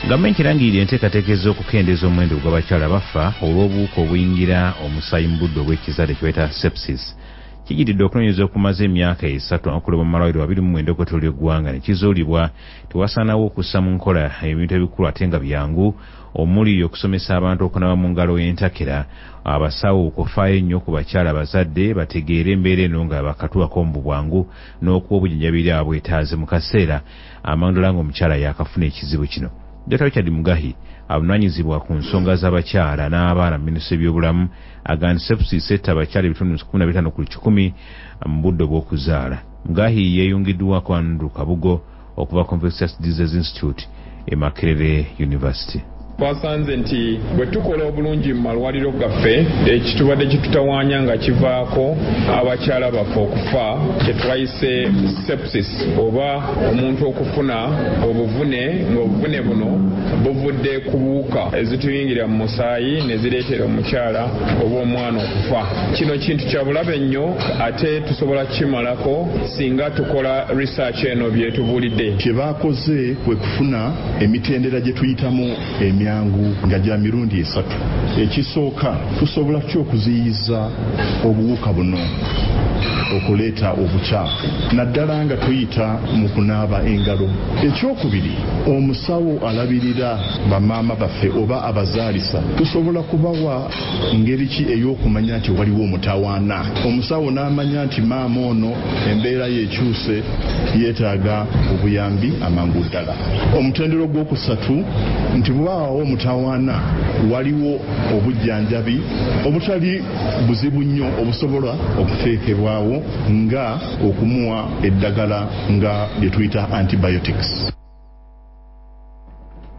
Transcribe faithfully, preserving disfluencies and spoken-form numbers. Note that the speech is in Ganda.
Gavumenti erangirira enteekateeka ez'okukendeeza omuwendo gw'abakyala bafa olw'obuwuka obuyingira omusaayi mu budde obw'ekizadde kye bayita sepsis. Kijjiridde okunoonyereza okumaze emyaka esatu okukolebwa mu malwaliro abiri mu mwenda okwetooloola eggwanga ne kizuulibwa tewasaanawo okussa mu nkola ebintu ebikulu ate nga byangu omuli okusomesa abantu okunaaba mu ngalo entakera, abasawo okufaayo ennyo ku bakyala abazadde bategeere embeera eno nga bakatuwako mu bwangu n'okuwa obujjanjabi eri abwetaaze mu kaseera amandula ng'omukyala yaakafuna ekizibu kino. Doctor Richard Mugahi avunaanyizibwa ku nsonga z'abakyala n'abaana mu minisitule y'ebyobulamu agamba sepsis etta abakyala ebitundu kumi na bitaano ku kikumi mu budde obw'okuzaala. Mugahi yeeyungiddwako Andrew Kabugo okuva ku Infectious Disease Institute e Makerere University. Twasanze nti bwe tukola obulungi mu malwaliro gaffe ekitubadde kitutawaanya nga kivaako abakyala baffe okufa kye twayise sepsis oba omuntu okufuna obuvune ng'obuvune buno buvudde ku buwuka ezituyingira mu musaayi ne zireetera omukyala oba omwana okufa. Kino kintu kya bulabe nnyo ate tusobola kimalako singa tukola research eno byetubuulidde. Kye baakoze kwe kufuna emitendera gye tuyitamu emyangu nga gya mirundi esatu. Ekisooka tusobola ki okuziyiza obuwuka buno okuleeta obukyafu naddala nga tuyita mu kunaaba engalo. Ekyokubiri, omusawo alabirira bamaama baffe oba abazaalisa tusobola kubawa ngeri ki ey'okumanya nti waliwo omutawaana. Omusawo n'amanya nti maama ono embeera yeekyuse yeetaaga obuyambi amangu ddala. Omutendero gw'okusatu nti bw'awo omutawaana waliwo obujjanjabi obutali buzibu nnyo obusobola okuteekebwawo nga okumuwa eddagala nga lye tuyita antibiotics.